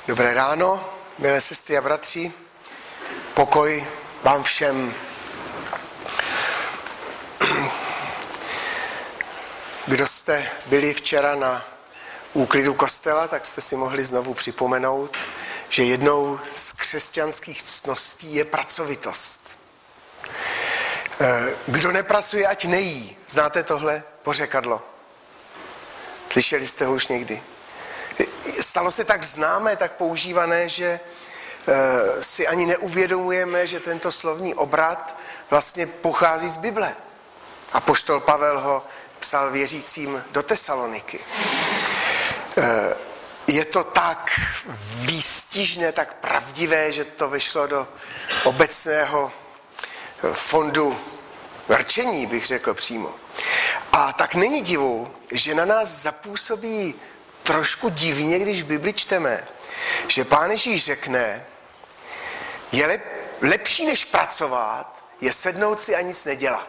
Dobré ráno, milé sestry a bratři, pokoj vám všem. Kdo jste byli včera na úklidu kostela, tak jste si mohli znovu připomenout, že jednou z křesťanských ctností je pracovitost. Kdo nepracuje, ať nejí. Znáte tohle pořekadlo? Slyšeli jste ho už někdy? Stalo se tak známé, tak používané, že si ani neuvědomujeme, že tento slovní obrat vlastně pochází z Bible. Apoštol Pavel ho psal věřícím do Tesaloniky. Je to tak výstižné, tak pravdivé, že to vešlo do obecného fondu rčení, bych řekl přímo. A tak není divu, že na nás zapůsobí trošku divně, když v Bibli čteme, že Pán Ježíš řekne, je lepší než pracovat, je sednout si a nic nedělat.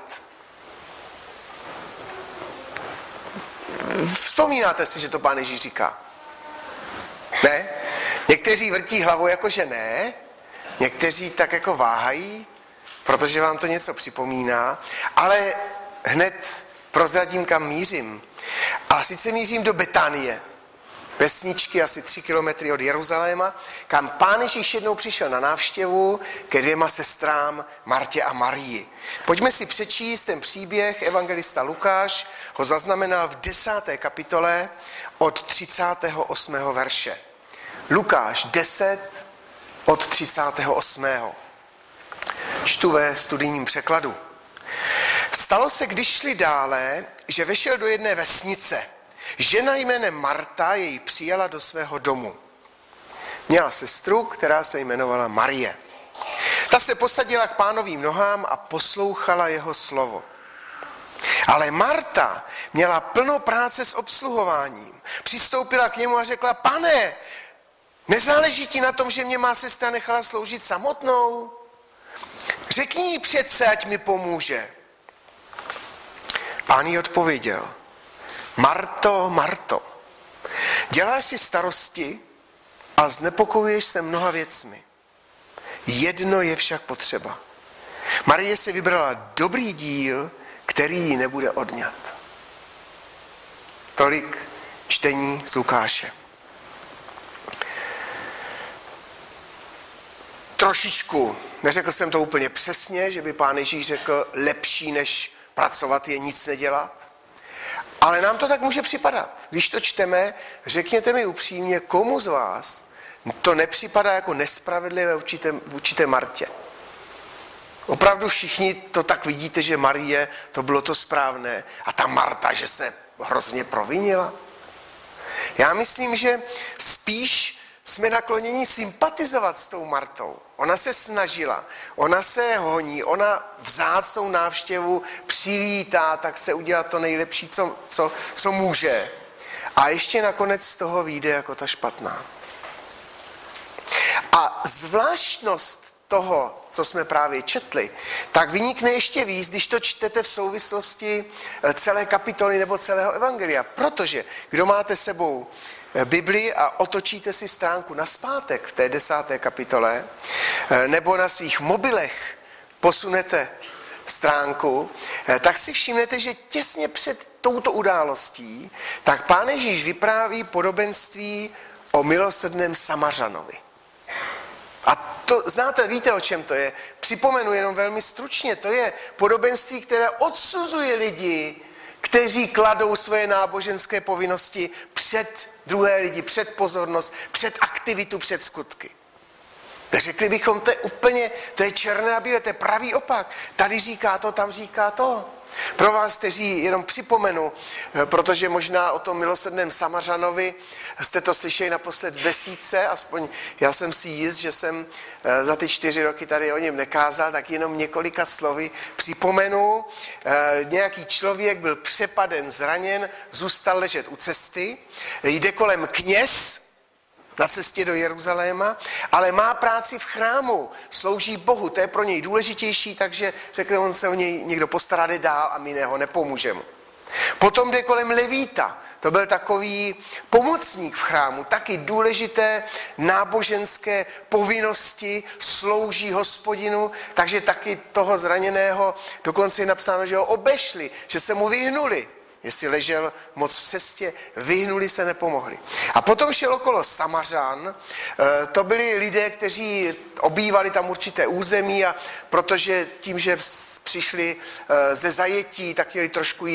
Vzpomínáte si, že to Pán Ježíš říká? Ne? Někteří vrtí hlavou jako, že ne, někteří tak jako váhají, protože vám to něco připomíná, ale hned prozradím, kam mířím. A sice mířím do Betánie, vesničky asi 3 kilometry od Jeruzaléma, kam Pán Ježíš jednou přišel na návštěvu ke 2 sestrám, Martě a Marii. Pojďme si přečíst ten příběh. Evangelista Lukáš ho zaznamenal v 10. kapitole od 38. verše. Lukáš 10 od 38. Čtu ve studijním překladu. Stalo se, když šli dále, že vešel do jedné vesnice. Žena jménem Marta jej přijala do svého domu. Měla sestru, která se jmenovala Marie. Ta se posadila k Pánovým nohám a poslouchala jeho slovo. Ale Marta měla plno práce s obsluhováním. Přistoupila k němu a řekla, Pane, nezáleží ti na tom, že mě má sestra nechala sloužit samotnou? Řekni jí přece, ať mi pomůže. Pán jí odpověděl, Marto, Marto, děláš si starosti a znepokojuješ se mnoha věcmi. Jedno je však potřeba. Marie si vybrala dobrý díl, který jí nebude odňat. Tolik čtení z Lukáše. Trošičku, neřekl jsem to úplně přesně, že by Pán Ježíš řekl, lepší než pracovat je nic nedělat. Ale nám to tak může připadat. Když to čteme, řekněte mi upřímně, komu z vás to nepřipadá jako nespravedlivé vůči té Martě. Opravdu všichni to tak vidíte, že Marie, to bylo to správné a ta Marta, že se hrozně provinila. Já myslím, že spíš jsme nakloněni sympatizovat s tou Martou. Ona se snažila, ona se honí, ona vzácnou návštěvu přivítá, tak se udělá to nejlepší, co může. A ještě nakonec z toho vyjde jako ta špatná. A zvláštnost toho, co jsme právě četli, tak vynikne ještě víc, když to čtete v souvislosti celé kapitoly nebo celého evangelia. Protože kdo máte sebou Bibli a otočíte si stránku nazpátek v té 10. kapitole, nebo na svých mobilech posunete stránku, tak si všimnete, že těsně před touto událostí, tak Pán Ježíš vypráví podobenství o milosrdném Samařanovi. A to znáte, víte, o čem to je? Připomenu jenom velmi stručně, to je podobenství, které odsuzuje lidi, kteří kladou svoje náboženské povinnosti před druhé lidi, před pozornost, před aktivitu, před skutky. Řekli bychom, to je černé a bílé, to je pravý opak. Tady říká to, tam říká to. Pro vás, kteří jenom připomenu, protože možná o tom milosrdném Samařanovi jste to slyšeli naposled v besídce, aspoň já jsem si jist, že jsem za ty 4 roky tady o něm nekázal, tak jenom několika slovy připomenu. Nějaký člověk byl přepaden, zraněn, zůstal ležet u cesty, jde kolem kněz na cestě do Jeruzaléma, ale má práci v chrámu, slouží Bohu, to je pro něj důležitější, takže řekne, on se o něj někdo postará, jde dál a my ho nepomůžeme. Potom jde kolem levíta, to byl takový pomocník v chrámu, taky důležité náboženské povinnosti, slouží Hospodinu, takže taky toho zraněného dokonce je napsáno, že ho obešli, že se mu vyhnuli. Jestli ležel moc v cestě, vyhnuli se, nepomohli. A potom šel okolo Samařan, to byli lidé, kteří obývali tam určité území a protože tím, že přišli ze zajetí, tak měli trošku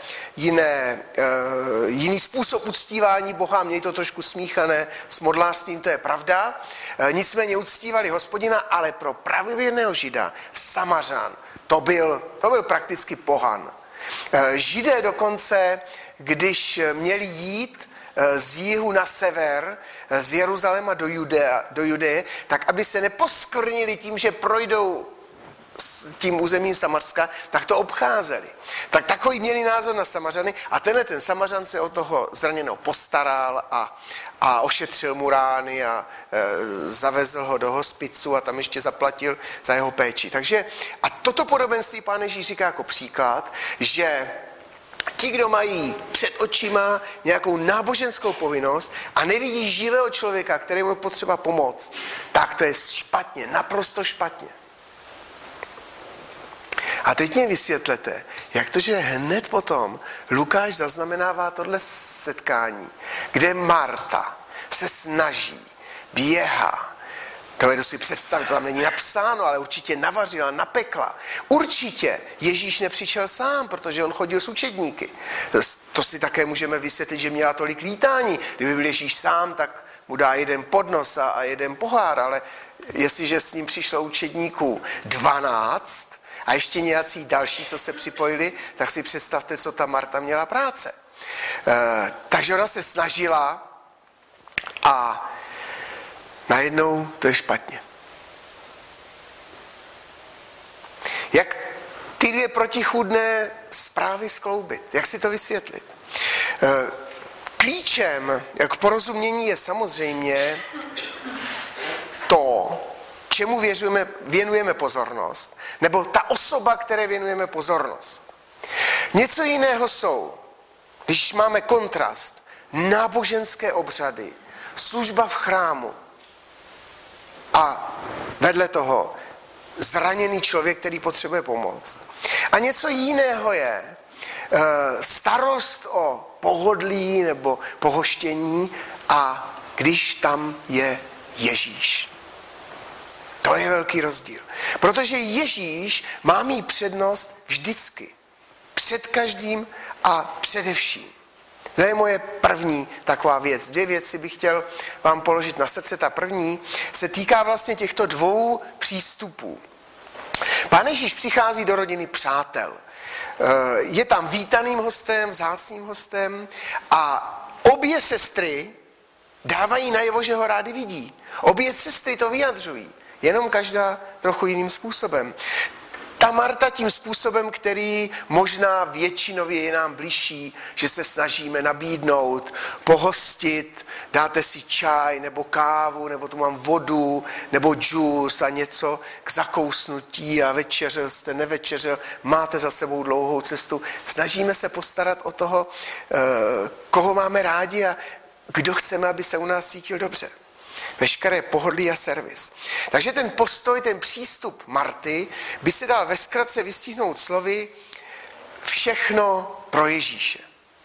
jiný způsob uctívání Boha, měli to trošku smíchané s modlářstvím, to je pravda. Nicméně uctívali Hospodina, ale pro pravivěrného Žida Samařan, to byl prakticky pohan. Židé dokonce, když měli jít z jihu na sever, z Jeruzaléma do Judeje, tak aby se neposkvrnili tím, že projdou s tím územím Samarska, tak to obcházeli. Tak takový měli názor na Samařany a ten Samařan se o toho zraněného postaral a ošetřil mu rány a zavezl ho do hospicu a tam ještě zaplatil za jeho péči. Takže a toto podobenství Pán Ježíš říká jako příklad, že ti, kdo mají před očima nějakou náboženskou povinnost a nevidí živého člověka, kterému je potřeba pomoct, tak to je špatně, naprosto špatně. A teď mě vysvětlete, jak to, že hned potom Lukáš zaznamenává tohle setkání, kde Marta se snaží, běhá. Dovedu si představit, to tam není napsáno, ale určitě navařila, napekla. Určitě Ježíš nepřišel sám, protože on chodil s učedníky. To si také můžeme vysvětlit, že měla tolik lítání. Kdyby byl Ježíš sám, tak mu dá jeden podnos a jeden pohár, ale jestliže s ním přišlo učedníků 12, a ještě nějací další, co se připojili, tak si představte, co ta Marta měla práce. Takže ona se snažila a najednou to je špatně. Jak ty dvě protichůdné zprávy skloubit? Jak si to vysvětlit? Klíčem k porozumění je samozřejmě to, čemu věnujeme pozornost, nebo ta osoba, které věnujeme pozornost. Něco jiného jsou, když máme kontrast, náboženské obřady, služba v chrámu a vedle toho zraněný člověk, který potřebuje pomoc. A něco jiného je starost o pohodlí nebo pohoštění a když tam je Ježíš. To je velký rozdíl. Protože Ježíš má mít přednost vždycky. Před každým a především. To je moje první taková věc. 2 věci bych chtěl vám položit na srdce. Ta první se týká vlastně těchto 2 přístupů. Pán Ježíš přichází do rodiny přátel. Je tam vítaným hostem, vzácným hostem a obě sestry dávají najevo, že ho rádi vidí. Obě sestry to vyjadřují. Jenom každá trochu jiným způsobem. Ta Marta tím způsobem, který možná většinově je nám bližší, že se snažíme nabídnout, pohostit, dáte si čaj nebo kávu, nebo tu mám vodu, nebo džus a něco k zakousnutí a večeřel jste, nevečeřel, máte za sebou dlouhou cestu. Snažíme se postarat o toho, koho máme rádi a kdo chceme, aby se u nás cítil dobře. Veškeré pohodlí a servis. Takže ten postoj, ten přístup Marty by se dal ve zkratce vystihnout slovy všechno pro Ježíše.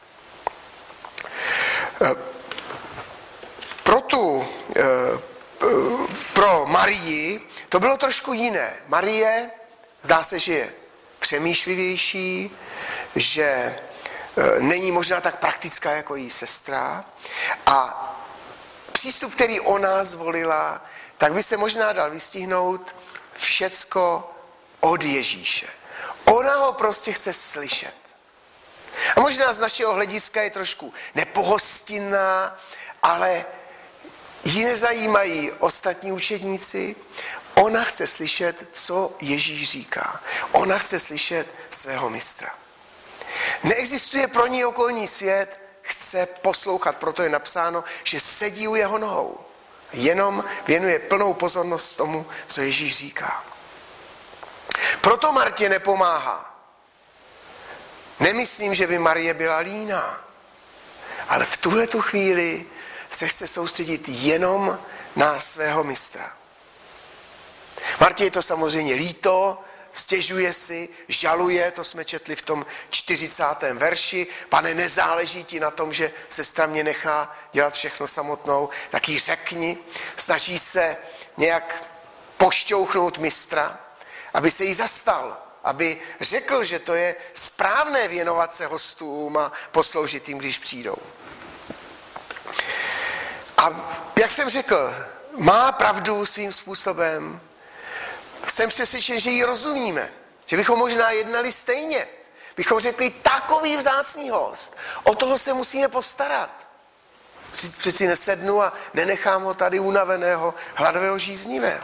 Pro Marii to bylo trošku jiné. Marie zdá se, že je přemýšlivější, že není možná tak praktická jako její sestra a přístup, který ona zvolila, tak by se možná dal vystihnout všecko od Ježíše. Ona ho prostě chce slyšet. A možná z našeho hlediska je trošku nepohostinná, ale ji nezajímají ostatní učedníci. Ona chce slyšet, co Ježíš říká. Ona chce slyšet svého mistra. Neexistuje pro ní okolní svět, chce poslouchat, proto je napsáno, že sedí u jeho nohou. Jenom věnuje plnou pozornost tomu, co Ježíš říká. Proto Martě nepomáhá. Nemyslím, že by Marie byla líná, ale v tuhletu chvíli se chce soustředit jenom na svého mistra. Martě je to samozřejmě líto, stěžuje si, žaluje, to jsme četli v tom 40. verši. Pane, nezáleží ti na tom, že sestra mě nechá dělat všechno samotnou, tak jí řekni. Snaží se nějak pošťouchnout mistra, aby se jí zastal, aby řekl, že to je správné věnovat se hostům a posloužit jim, když přijdou. A jak jsem řekl, má pravdu svým způsobem. Jsem přesvědčen, že ji rozumíme, že bychom možná jednali stejně. Bychom řekli, takový vzácný host, o toho se musíme postarat. Přeci nesednu a nenechám ho tady unaveného, hladového, žíznivého.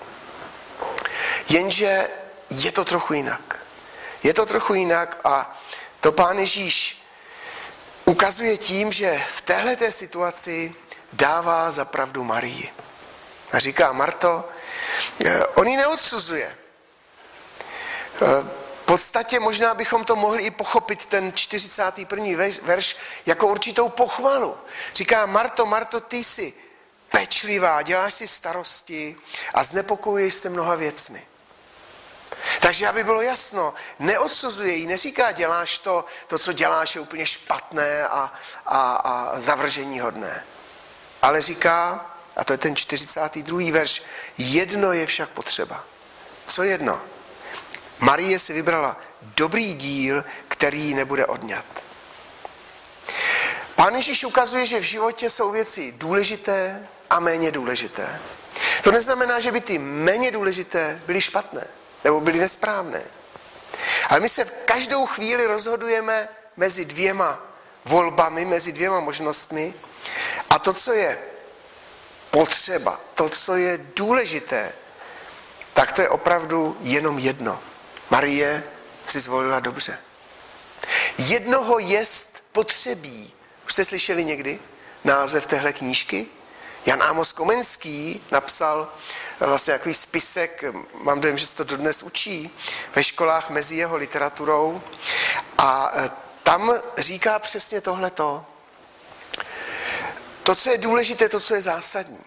Jenže je to trochu jinak. Je to trochu jinak a to Pán Ježíš ukazuje tím, že v téhleté situaci dává za pravdu Marii. A říká, Marto, on ji neodsuzuje. V podstatě možná bychom to mohli i pochopit, ten 41. verš, jako určitou pochvalu. Říká, Marto, ty jsi pečlivá, děláš si starosti a znepokojuješ se mnoha věcmi. Takže aby bylo jasno, neodsuzuje ji, neříká, děláš to, co děláš je úplně špatné a zavržení hodné. Ale říká, a to je ten 42. verš, jedno je však potřeba. Co jedno? Marie si vybrala dobrý díl, který jí nebude odňat. Pán Ježíš ukazuje, že v životě jsou věci důležité a méně důležité. To neznamená, že by ty méně důležité byly špatné nebo byly nesprávné. Ale my se v každou chvíli rozhodujeme mezi dvěma volbami, mezi dvěma možnostmi a to, co je potřeba, to, co je důležité, tak to je opravdu jenom jedno. Marie si zvolila dobře. Jednoho jest potřebí. Už jste slyšeli někdy název téhle knížky? Jan Amos Komenský napsal vlastně takový spisek, mám dojem, že se to dodnes učí ve školách mezi jeho literaturou a tam říká přesně tohleto. To, co je důležité, to, co je zásadní.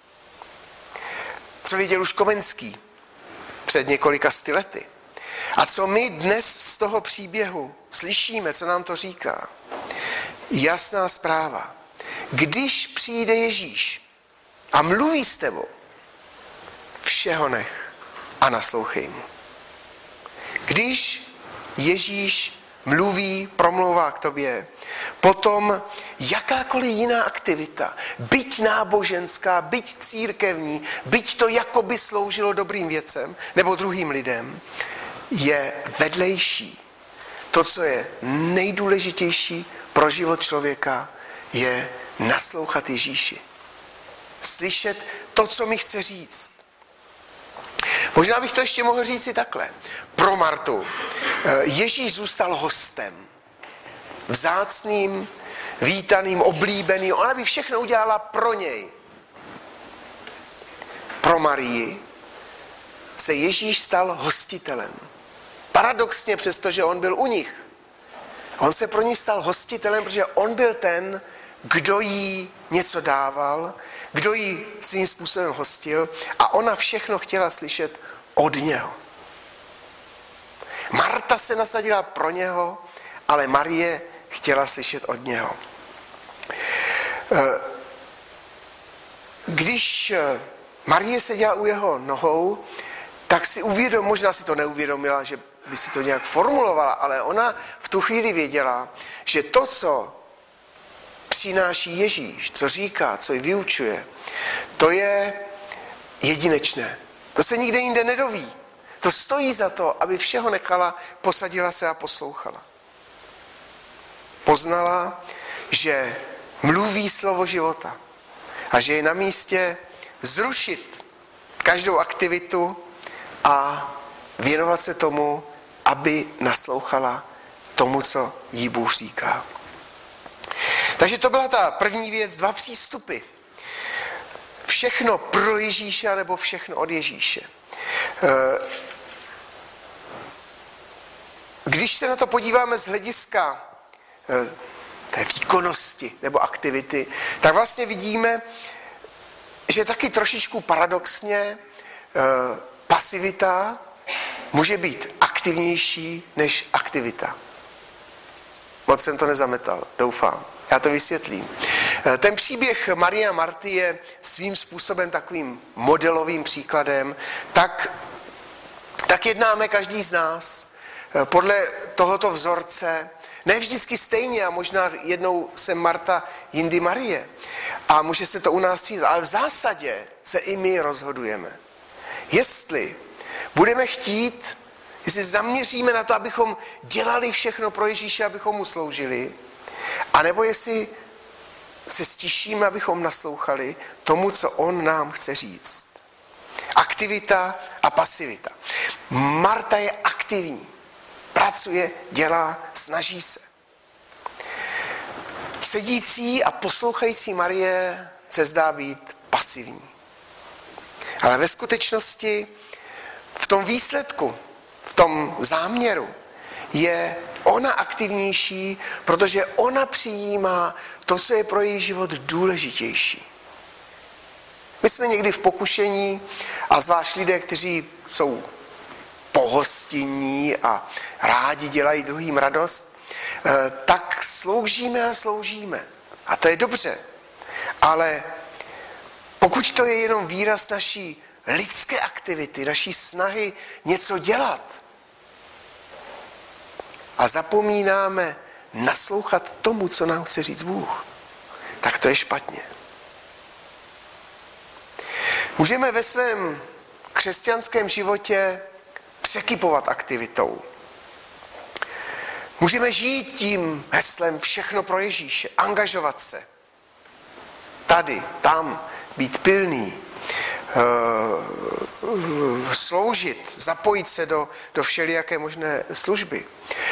Co viděl už Komenský před několika lety. A co my dnes z toho příběhu slyšíme, co nám to říká. Jasná zpráva. Když přijde Ježíš a mluví s tebou, všeho nech a naslouchej mu. Když Ježíš mluví, promlouvá k tobě, potom jakákoliv jiná aktivita, byť náboženská, byť církevní, byť to jakoby sloužilo dobrým věcem nebo druhým lidem, je vedlejší. To, co je nejdůležitější pro život člověka, je naslouchat Ježíši. Slyšet to, co mi chce říct. Možná bych to ještě mohl říct si takhle. Pro Martu Ježíš zůstal hostem. Vzácným, vítaným, oblíbeným. Ona by všechno udělala pro něj. Pro Marii se Ježíš stal hostitelem. Paradoxně, přestože on byl u nich. On se pro ní stal hostitelem, protože on byl ten, kdo jí něco dával, kdo jí svým způsobem hostil a ona všechno chtěla slyšet od něho. Marta se nasadila pro něho, ale Marie chtěla slyšet od něho. Když Marie seděla u jeho nohou, tak si možná si to neuvědomila, že by si to nějak formulovala, ale ona v tu chvíli věděla, že to, co přináší Ježíš, co říká, co ji vyučuje, to je jedinečné. To se nikde jinde nedoví. To stojí za to, aby všeho nechala, posadila se a poslouchala. Poznala, že mluví slovo života a že je na místě zrušit každou aktivitu a věnovat se tomu, aby naslouchala tomu, co jí Bůh říká. Takže to byla ta první věc, 2 přístupy. Všechno pro Ježíše nebo všechno od Ježíše. Když se na to podíváme z hlediska té výkonnosti nebo aktivity, tak vlastně vidíme, že taky trošičku paradoxně pasivita může být aktivnější než aktivita. Moc jsem to nezametal, doufám. Já to vysvětlím. Ten příběh Marie a Marty je svým způsobem takovým modelovým příkladem. Tak jednáme každý z nás podle tohoto vzorce. Ne vždycky stejně a možná jednou jsem Marta, jindy Marie. A může se to u nás střídat, ale v zásadě se i my rozhodujeme. Jestli budeme chtít, jestli zaměříme na to, abychom dělali všechno pro Ježíše, abychom mu sloužili, anebo jestli se stišíme, abychom naslouchali tomu, co on nám chce říct. Aktivita a pasivita. Marta je aktivní. Pracuje, dělá, snaží se. Sedící a poslouchající Marie se zdá být pasivní. Ale ve skutečnosti v tom výsledku, v tom záměru je ona aktivnější, protože ona přijímá to, co je pro její život důležitější. My jsme někdy v pokušení, a zvlášť lidé, kteří jsou pohostinní a rádi dělají druhým radost, tak sloužíme a sloužíme. A to je dobře. Ale pokud to je jenom výraz naší lidské aktivity, naší snahy něco dělat a zapomínáme naslouchat tomu, co nám chce říct Bůh, tak to je špatně. Můžeme ve svém křesťanském životě překypovat aktivitou. Můžeme žít tím heslem všechno pro Ježíše, angažovat se. Tady, tam, být pilný, sloužit, zapojit se do všelijaké možné služby.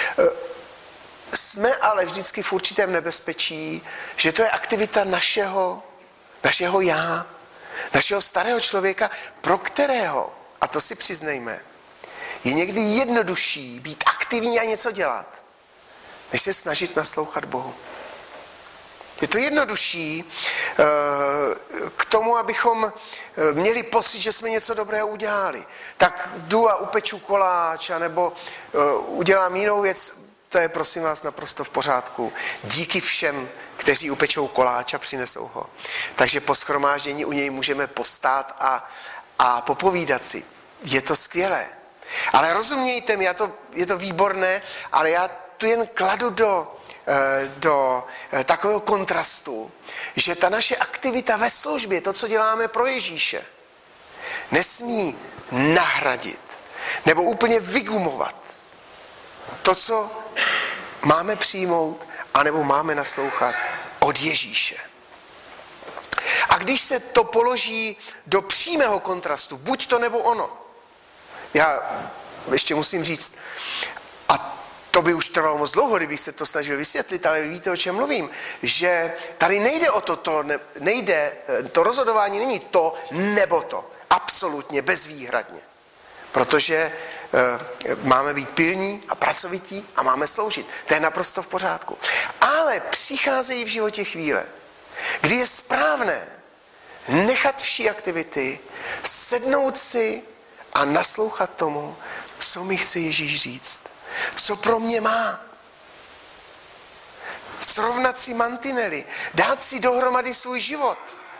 Jsme ale vždycky v určitém nebezpečí, že to je aktivita našeho já, našeho starého člověka, pro kterého, a to si přiznejme, je někdy jednodušší být aktivní a něco dělat, než se snažit naslouchat Bohu. Je to jednodušší k tomu, abychom měli pocit, že jsme něco dobrého udělali. Tak jdu a upeču koláč, nebo udělám jinou věc, to je prosím vás naprosto v pořádku. Díky všem, kteří upečou koláč a přinesou ho. Takže po shromáždění u něj můžeme postát a popovídat si. Je to skvělé. Ale rozumějte mi, je to výborné, ale já tu jen kladu do takového kontrastu, že ta naše aktivita ve službě, to, co děláme pro Ježíše, nesmí nahradit nebo úplně vygumovat to, co máme přijmout anebo máme naslouchat od Ježíše. A když se to položí do přímého kontrastu, buď to nebo ono, já ještě musím říct, a to by už trvalo moc dlouho, kdybych se to snažil vysvětlit, ale víte, o čem mluvím, že tady nejde o to rozhodování není to nebo to, absolutně bezvýhradně, protože máme být pilní a pracovití a máme sloužit, to je naprosto v pořádku. Ale přicházejí v životě chvíle, kdy je správné nechat vší aktivity, sednout si a naslouchat tomu, co mi chce Ježíš říct. Co pro mě má. Srovnat si mantinely, dát si dohromady svůj život.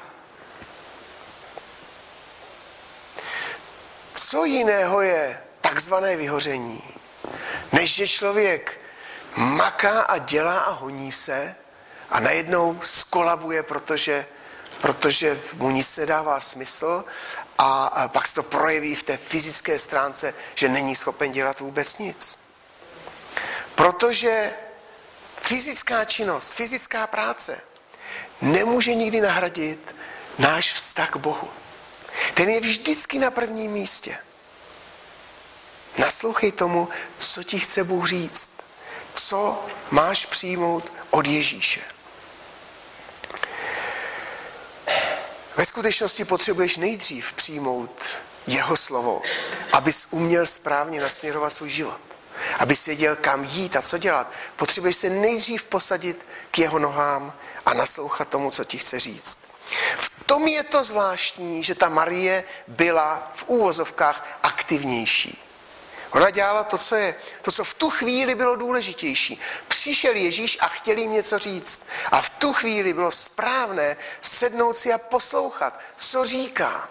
Co jiného je takzvané vyhoření, než že člověk maká a dělá a honí se a najednou skolabuje, protože mu nic nedává smysl a pak se to projeví v té fyzické stránce, že není schopen dělat vůbec nic. Protože fyzická činnost, fyzická práce nemůže nikdy nahradit náš vztah k Bohu. Ten je vždycky na prvním místě. Naslouchej tomu, co ti chce Bůh říct. Co máš přijmout od Ježíše. Ve skutečnosti potřebuješ nejdřív přijmout jeho slovo, abys uměl správně nasměrovat svůj život. abys věděl, kam jít a co dělat, potřebuješ se nejdřív posadit k jeho nohám a naslouchat tomu, co ti chce říct. V tom je to zvláštní, že ta Marie byla v úvozovkách aktivnější. Ona dělala to, co v tu chvíli bylo důležitější. Přišel Ježíš a chtěl jim něco říct. A v tu chvíli bylo správné sednout si a poslouchat, co říká.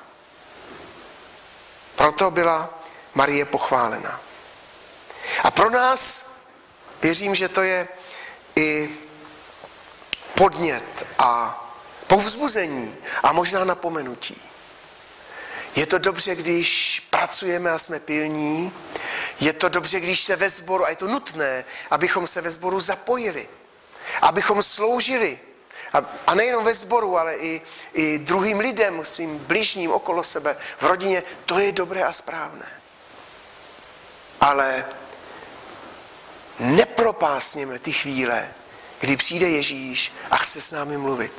Proto byla Marie pochválena. A pro nás, věřím, že to je i podnět a povzbuzení a možná napomenutí. Je to dobře, když pracujeme a jsme pilní. Je to dobře, když se ve sboru, a je to nutné, abychom se ve sboru zapojili. Abychom sloužili. A nejenom ve sboru, ale i druhým lidem, svým bližním okolo sebe, v rodině. To je dobré a správné. Ale nepropásněme ty chvíle, kdy přijde Ježíš a chce s námi mluvit.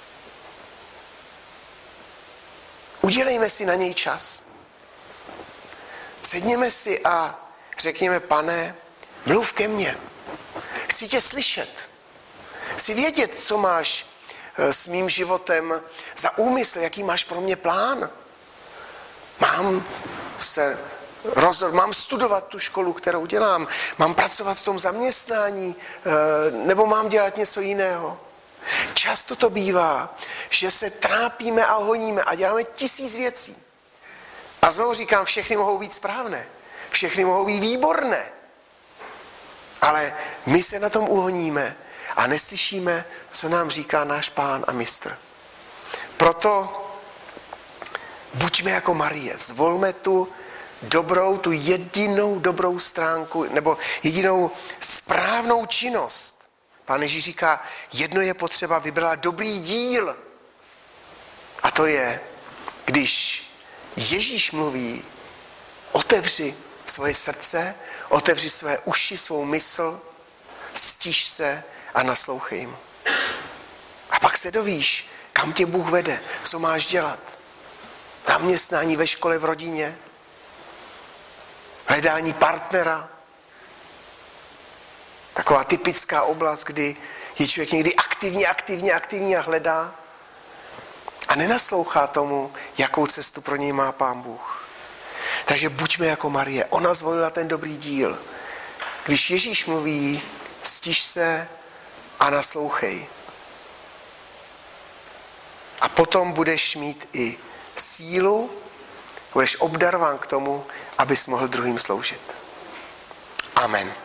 Udělejme si na něj čas. Sedněme si a řekněme, Pane, mluv ke mně. Chci tě slyšet. Chci vědět, co máš s mým životem za úmysl, jaký máš pro mě plán. Mám studovat tu školu, kterou dělám. Mám pracovat v tom zaměstnání, nebo mám dělat něco jiného. Často to bývá, že se trápíme a honíme a děláme 1000 věcí. A znovu říkám, všechny mohou být správné. Všechny mohou být výborné. Ale my se na tom uhoníme a neslyšíme, co nám říká náš Pán a mistr. Proto buďme jako Marie. Zvolme tu jedinou dobrou stránku, nebo jedinou správnou činnost. Pán Ježíš říká, jedno je potřeba, vybrala dobrý díl. A to je, když Ježíš mluví, otevři svoje srdce, otevři své uši, svou mysl, stiš se a naslouchej mu. A pak se dovíš, kam tě Bůh vede, co máš dělat. Zaměstnání ve škole, v rodině, hledání partnera. Taková typická oblast, kdy je člověk někdy aktivně a hledá a nenaslouchá tomu, jakou cestu pro něj má Pán Bůh. Takže buďme jako Marie. Ona zvolila ten dobrý díl. Když Ježíš mluví, stiš se a naslouchej. A potom budeš mít i sílu, budeš obdarován k tomu, abys mohl druhým sloužit. Amen.